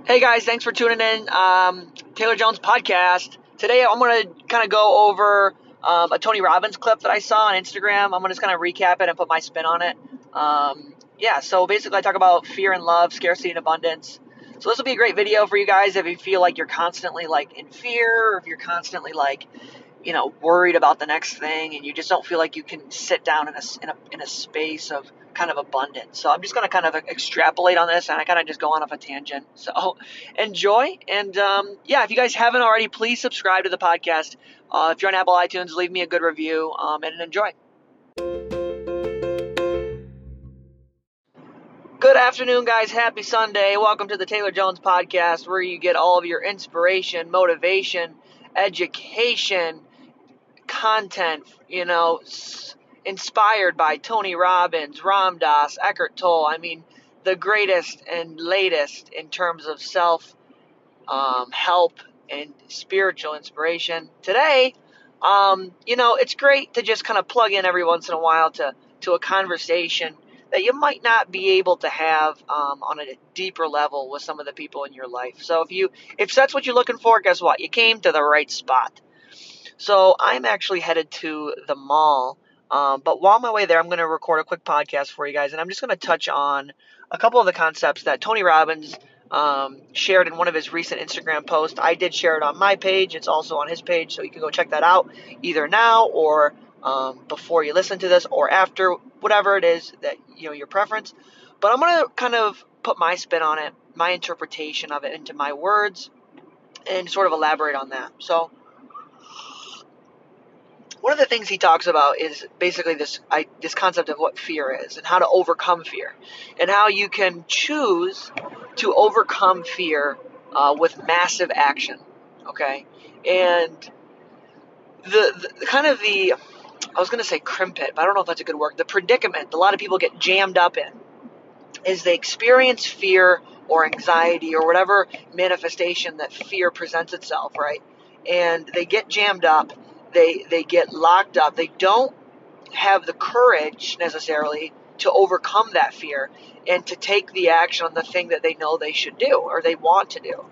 Hey guys, thanks for tuning in. Taylor Jones podcast. Today I'm going to kind of go over a Tony Robbins clip that I saw on Instagram. I'm going to just kind of recap it and put my spin on it. So basically I talk about fear and love, scarcity and abundance. So this will be a great video for you guys if you feel like you're constantly like in fear, or if you're constantly like, worried about the next thing, and you just don't feel like you can sit down in a space of kind of abundance. So I'm just going to kind of extrapolate on this, and I kind of just go on off a tangent. So enjoy, and if you guys haven't already, please subscribe to the podcast. If you're on Apple iTunes, leave me a good review, and enjoy. Good afternoon, guys. Happy Sunday. Welcome to the Taylor Jones podcast, where you get all of your inspiration, motivation, education, content, inspired by Tony Robbins, Ram Dass, Eckhart Tolle. I mean, the greatest and latest in terms of self help and spiritual inspiration. Today, it's great to just kind of plug in every once in a while to a conversation that you might not be able to have on a deeper level with some of the people in your life. So if that's what you're looking for, guess what? You came to the right spot. So I'm actually headed to the mall. But while I'm on my way there, I'm going to record a quick podcast for you guys. And I'm just going to touch on a couple of the concepts that Tony Robbins shared in one of his recent Instagram posts. I did share it on my page. It's also on his page. So you can go check that out either now or before you listen to this, or after, whatever it is that, your preference. But I'm going to kind of put my spin on it, my interpretation of it into my words, and sort of elaborate on that. So one of the things he talks about is basically this concept of what fear is and how to overcome fear, and how you can choose to overcome fear with massive action. Okay, and I was going to say crimpet, but I don't know if that's a good word. The predicament a lot of people get jammed up in is they experience fear or anxiety or whatever manifestation that fear presents itself, right? And they get jammed up, they get locked up, they don't have the courage necessarily to overcome that fear and to take the action on the thing that they know they should do or they want to do.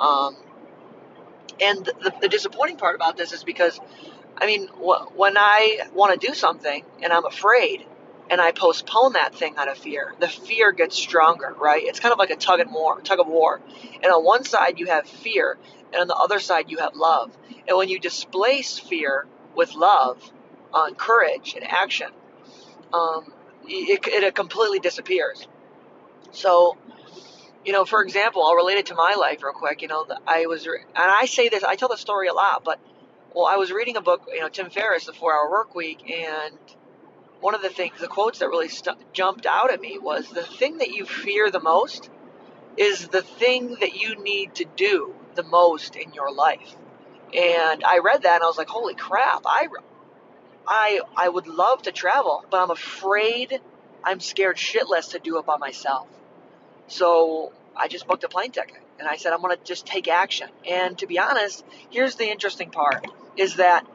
And the disappointing part about this is because, when I want to do something and I'm afraid and I postpone that thing out of fear, the fear gets stronger, right? It's kind of like a tug of war. And on one side you have fear, and on the other side you have love. And when you displace fear with love, courage and action, it completely disappears. So, for example, I'll relate it to my life real quick. I say this, I tell the story a lot, but I was reading a book, Tim Ferriss, The 4-Hour Workweek, and one of the quotes that really jumped out at me was, the thing that you fear the most is the thing that you need to do the most in your life. And I read that and I was like, holy crap, I would love to travel, but I'm afraid, I'm scared shitless to do it by myself. So I just booked a plane ticket and I said, I'm going to just take action. And to be honest, here's the interesting part, is that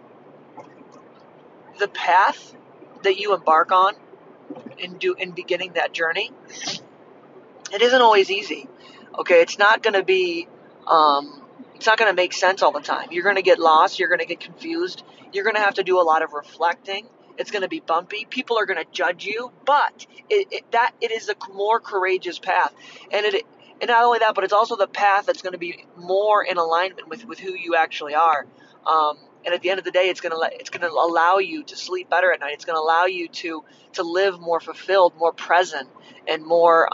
the path that you embark on in beginning that journey, it isn't always easy. Okay, it's not going to be, it's not going to make sense all the time. You're going to get lost. You're going to get confused. You're going to have to do a lot of reflecting. It's going to be bumpy. People are going to judge you, but it is a more courageous path, and not only that, but it's also the path that's going to be more in alignment with who you actually are. And at the end of the day, it's going to allow you to sleep better at night. It's going to allow you to live more fulfilled, more present, and more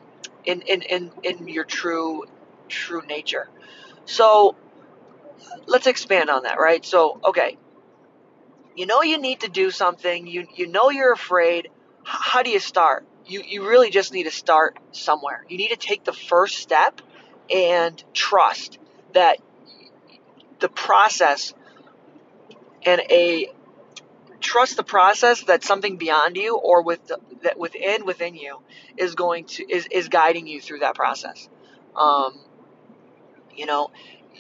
in your true nature. So let's expand on that, right? So, okay, you need to do something. You're afraid. How do you start? You really just need to start somewhere. You need to take the first step and trust that the process that something beyond you or that within you is guiding you through that process. You know,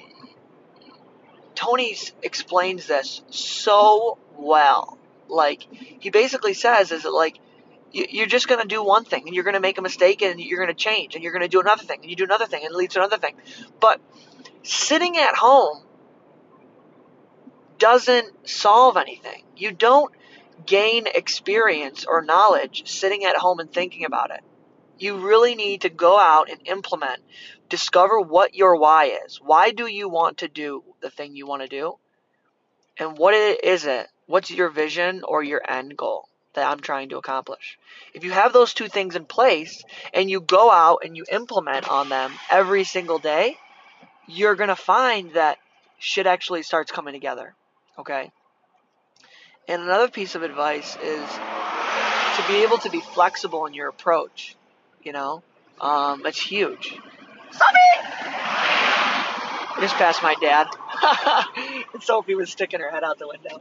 Tony explains this so well. Like, he basically says is that, like, You're just going to do one thing and you're going to make a mistake and you're going to change and you're going to do another thing and you do another thing and it leads to another thing. But sitting at home doesn't solve anything. You don't gain experience or knowledge sitting at home and thinking about it. You really need to go out and implement, discover what your why is. Why do you want to do the thing you want to do? And what is it? What's your vision or your end goal that I'm trying to accomplish? If you have those two things in place and you go out and you implement on them every single day, you're going to find that shit actually starts coming together. Okay? And another piece of advice is to be able to be flexible in your approach. You know? It's huge. I just passed my dad. And Sophie was sticking her head out the window.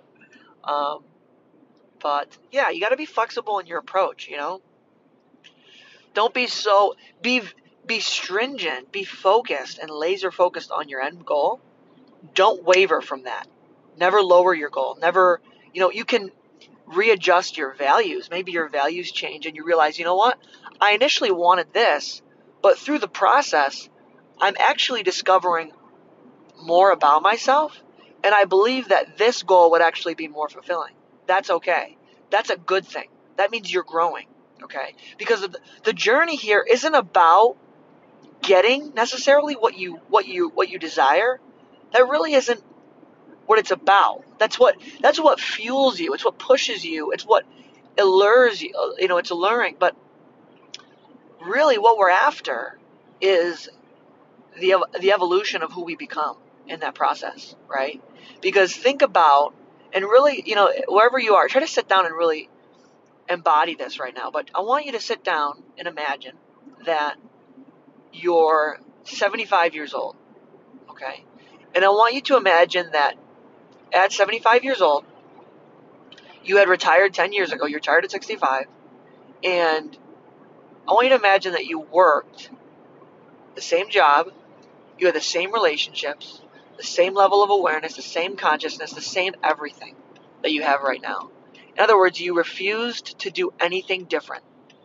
But yeah, you got to be flexible in your approach, you know? Don't be be stringent, be focused and laser focused on your end goal. Don't waver from that. Never lower your goal. Never, you can readjust your values. Maybe your values change and you realize, you know what? I initially wanted this, but through the process, I'm actually discovering more about myself, and I believe that this goal would actually be more fulfilling. That's okay. That's a good thing. That means you're growing, okay? Because the journey here isn't about getting necessarily what you desire. That really isn't what it's about. That's what fuels you. It's what pushes you. It's what allures you. It's alluring. But really, what we're after is the evolution of who we become in that process, right? Because think about, and really, wherever you are, try to sit down and really embody this right now. But I want you to sit down and imagine that you're 75 years old, okay? And I want you to imagine that at 75 years old, you had retired 10 years ago. You're retired at 65. And I want you to imagine that you worked the same job, you had the same relationships, the same level of awareness, the same consciousness, the same everything that you have right now. In other words, you refused to do anything different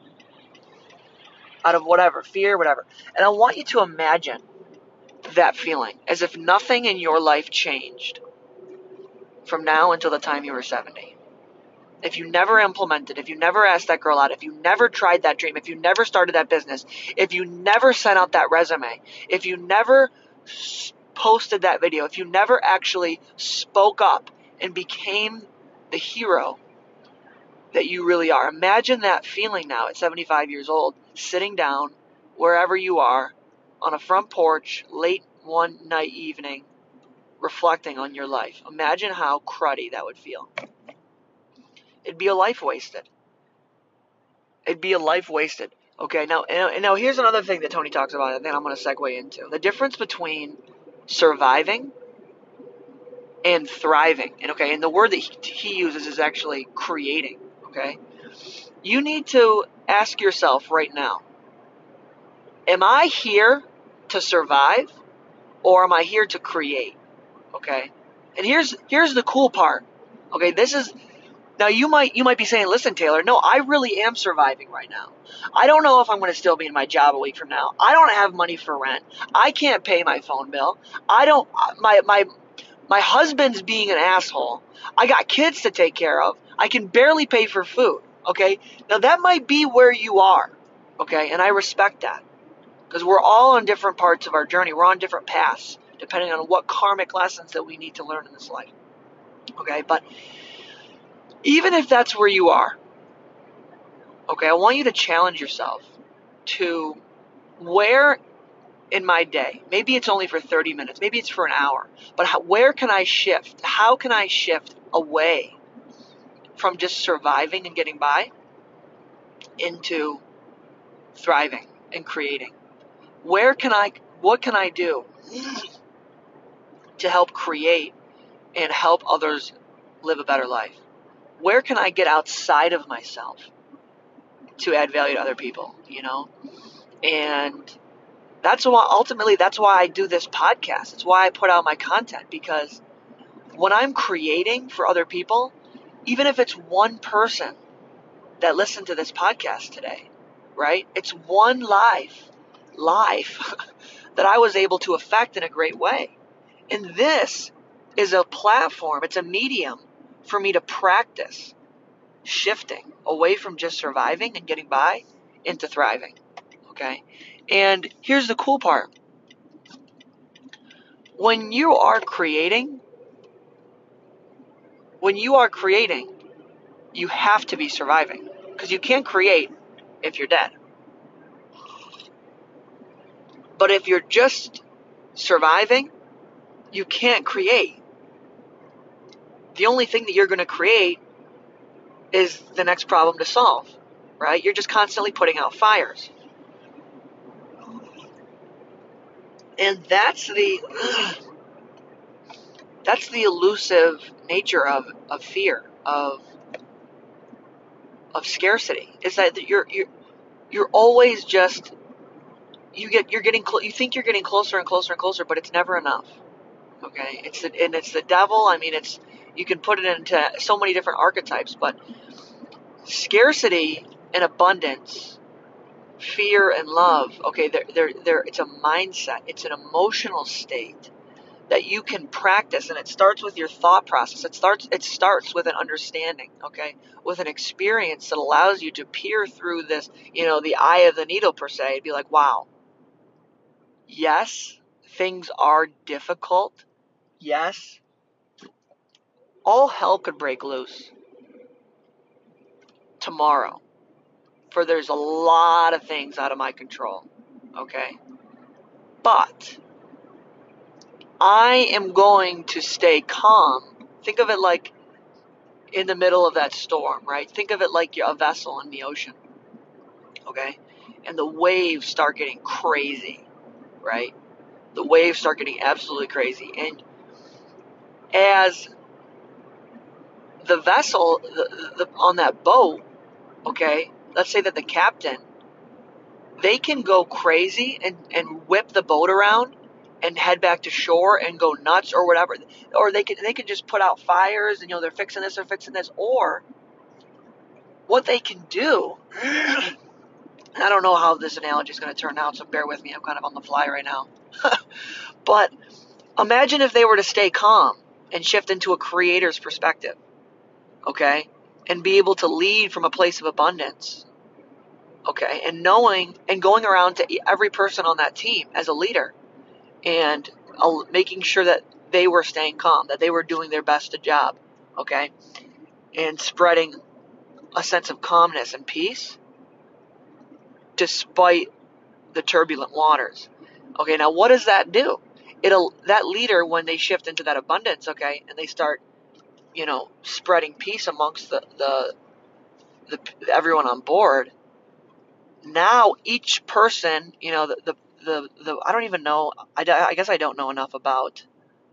out of whatever, fear, whatever. And I want you to imagine that feeling as if nothing in your life changed from now until the time you were 70. If you never implemented, if you never asked that girl out, if you never tried that dream, if you never started that business, if you never sent out that resume, if you never posted that video, if you never actually spoke up and became the hero that you really are. Imagine that feeling now at 75 years old, sitting down wherever you are on a front porch late one night evening, reflecting on your life. Imagine how cruddy that would feel. It'd be a life wasted. It'd be a life wasted. Okay, now here's another thing that Tony talks about, and then I'm going to segue into. The difference between surviving and thriving. And the word that he uses is actually creating. Okay? You need to ask yourself right now, am I here to survive or am I here to create? Okay? And here's the cool part. Okay, now you might be saying, listen, Taylor, no, I really am surviving right now. I don't know if I'm going to still be in my job a week from now. I don't have money for rent. I can't pay my phone bill. My husband's being an asshole. I got kids to take care of. I can barely pay for food. Okay? Now that might be where you are. Okay? And I respect that. Because we're all on different parts of our journey. We're on different paths, depending on what karmic lessons that we need to learn in this life. Okay? But even if that's where you are, okay, I want you to challenge yourself to where in my day, maybe it's only for 30 minutes, maybe it's for an hour, but where can I shift? How can I shift away from just surviving and getting by into thriving and creating? What can I do to help create and help others live a better life? Where can I get outside of myself to add value to other people, And that's why I do this podcast. It's why I put out my content, because when I'm creating for other people, even if it's one person that listen to this podcast today, right? It's one life that I was able to affect in a great way. And this is a platform, it's a medium for me to practice shifting away from just surviving and getting by into thriving. Okay? And here's the cool part. When you are creating, you have to be surviving. Because you can't create if you're dead. But if you're just surviving, you can't create. The only thing that you're going to create is the next problem to solve, right? You're just constantly putting out fires. And that's the elusive nature of fear, of scarcity. Is that you're always just you think you're getting closer and closer and closer, but it's never enough. Okay? It's the devil. I mean, you can put it into so many different archetypes, but scarcity and abundance, fear and love, okay, it's a mindset, it's an emotional state that you can practice, and it starts with your thought process. It starts with an understanding, okay, with an experience that allows you to peer through this, the eye of the needle per se, and be like, wow, yes, things are difficult. Yes, all hell could break loose tomorrow, for there's a lot of things out of my control, okay? But I am going to stay calm. Think of it like in the middle of that storm, right? Think of it like a vessel in the ocean, okay? And the waves start getting crazy, right? The waves start getting absolutely crazy. And as the vessel on that boat, okay, let's say that the captain, they can go crazy and whip the boat around and head back to shore and go nuts or whatever, or they can just put out fires and they're fixing this, or what they can do. I don't know how this analogy is going to turn out, so bear with me. I'm kind of on the fly right now. But imagine if they were to stay calm and shift into a creator's perspective, okay, and be able to lead from a place of abundance, okay, and knowing and going around to every person on that team as a leader and making sure that they were staying calm, that they were doing their best job, okay, and spreading a sense of calmness and peace despite the turbulent waters. Okay, now what does that do? That leader, when they shift into that abundance, okay, and they start, spreading peace amongst the everyone on board. Now each person, I don't even know. I guess I don't know enough about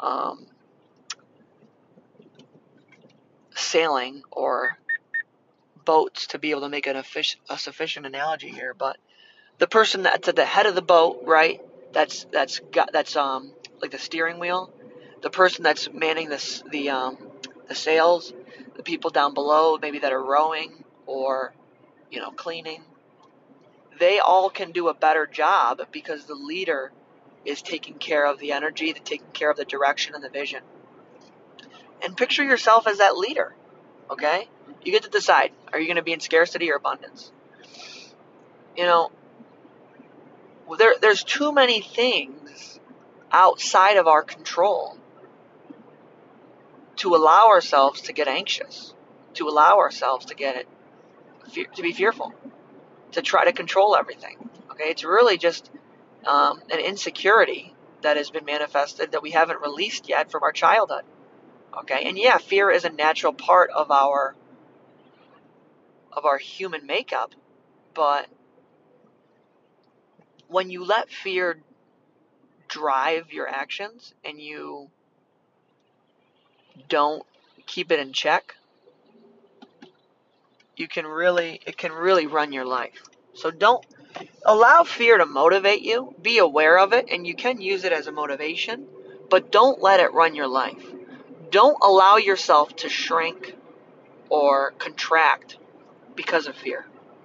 sailing or boats to be able to make a sufficient analogy here. But the person that's at the head of the boat, right? That's like the steering wheel. The person that's manning the sails, the people down below, maybe that are rowing or cleaning. They all can do a better job because the leader is taking care of the energy, taking care of the direction and the vision. And picture yourself as that leader, okay? You get to decide, are you going to be in scarcity or abundance? There's too many things outside of our control to allow ourselves to get anxious, to allow ourselves to to be fearful, to try to control everything. Okay, it's really just an insecurity that has been manifested that we haven't released yet from our childhood. Okay, and yeah, fear is a natural part of our human makeup, but when you let fear drive your actions and you don't keep it in check, it can really run your life. So don't allow fear to motivate you. Be aware of it, and you can use it as a motivation, but don't let it run your life. Don't allow yourself to shrink or contract because of fear.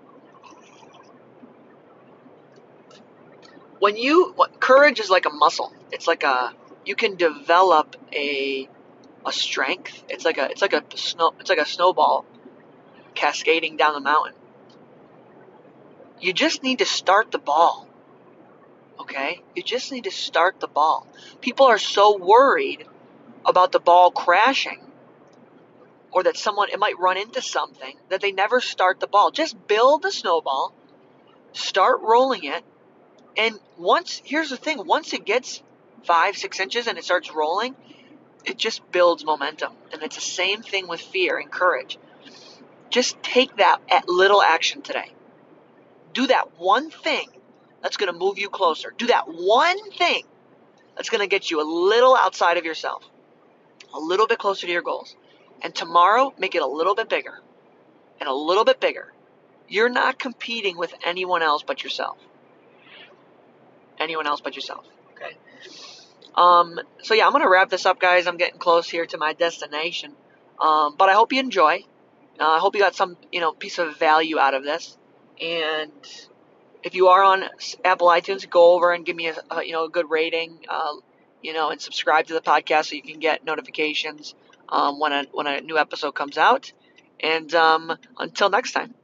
Courage is like a muscle. It's like you can develop a strength. It's like a snowball cascading down the mountain. You just need to start the ball. Okay? You just need to start the ball. People are so worried about the ball crashing or that it might run into something that they never start the ball. Just build the snowball, start rolling it, and here's the thing, once it gets 5-6 inches and it starts rolling, it just builds momentum. And it's the same thing with fear and courage. Just take that little action today. Do that one thing that's going to move you closer. Do that one thing that's going to get you a little outside of yourself, a little bit closer to your goals. And tomorrow, make it a little bit bigger and a little bit bigger. You're not competing with anyone else but yourself. Anyone else but yourself. Okay. So yeah, I'm going to wrap this up, guys. I'm getting close here to my destination. But I hope you enjoy. I hope you got some, piece of value out of this. And if you are on Apple iTunes, go over and give me a good rating, and subscribe to the podcast so you can get notifications when a new episode comes out. And until next time.